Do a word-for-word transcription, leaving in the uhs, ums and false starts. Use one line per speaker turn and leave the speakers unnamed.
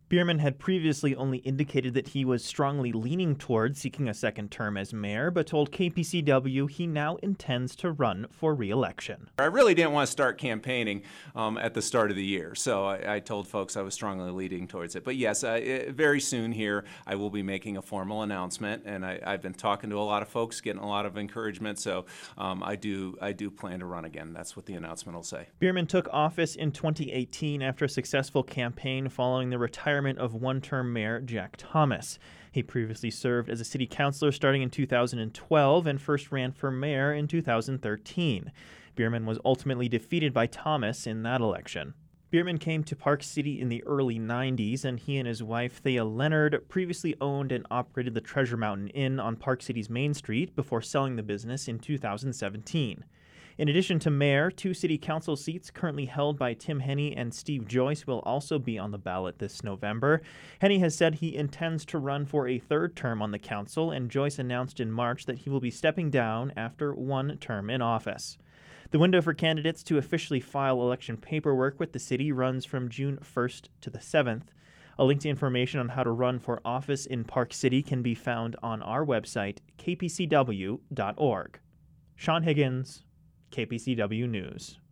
Bierman had previously only indicated that he was strongly leaning toward seeking a second term as mayor, but told K P C W he now intends to run for re-election.
I really didn't want to start campaigning um, at the start of the year, so I, I told folks I was strongly leaning towards it. But yes, uh, very soon here I will be making a formal announcement, and I, I've been talking to a lot of folks, getting a lot of encouragement, so um, I do I do plan to run again. That's what the announcement will say.
Bierman took office in twenty eighteen after a successful campaign following the retirement of one-term mayor Jack Thomas. He previously served as a city councilor starting in two thousand twelve and first ran for mayor in two thousand thirteen. Bierman was ultimately defeated by Thomas in that election. Bierman came to Park City in the early nineties, and he and his wife, Thea Leonard, previously owned and operated the Treasure Mountain Inn on Park City's Main Street before selling the business in two thousand seventeen. In addition to mayor, two city council seats currently held by Tim Henne and Steve Joyce will also be on the ballot this November. Henne has said he intends to run for a third term on the council, and Joyce announced in March that he will be stepping down after one term in office. The window for candidates to officially file election paperwork with the city runs from June first to the seventh. A link to information on how to run for office in Park City can be found on our website, k p c w dot org. Sean Higgins, K P C W News.